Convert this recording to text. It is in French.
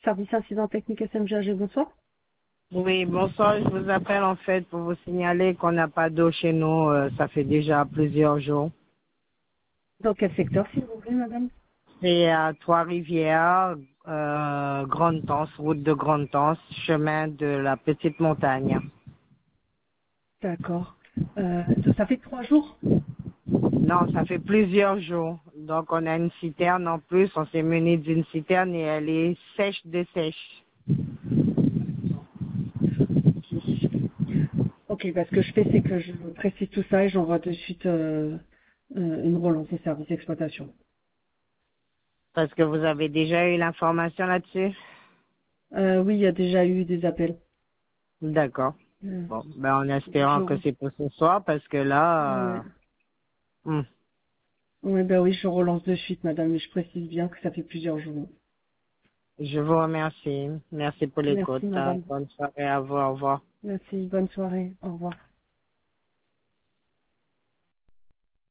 Service incident technique SMGAG, bonsoir. Oui, bonsoir. Je vous appelle en fait pour vous signaler qu'on n'a pas d'eau chez nous. Ça fait déjà plusieurs jours. Dans quel secteur, s'il vous plaît, madame? C'est à Trois-Rivières, Grande-Tence, route de Grande-Tence, chemin de la Petite Montagne. D'accord. Ça fait 3 jours? Non, ça fait plusieurs jours. Donc on a une citerne en plus. On s'est muni d'une citerne et elle est sèche de sèche. Ok, bah, ce que je fais, c'est que je précise tout ça et j'envoie de suite une relance au service d'exploitation. Parce que vous avez déjà eu l'information là-dessus? Oui, il y a déjà eu des appels. D'accord. Euh, Bon, ben en je... espérant que c'est pour ce soir parce que Ouais. là, Ouais, bah oui, je relance de suite, madame, mais je précise bien que ça fait plusieurs jours. je vous remercie. Merci pour l'écoute. Merci, madame. Bonne soirée à vous. Au revoir. Merci, bonne soirée. Au revoir.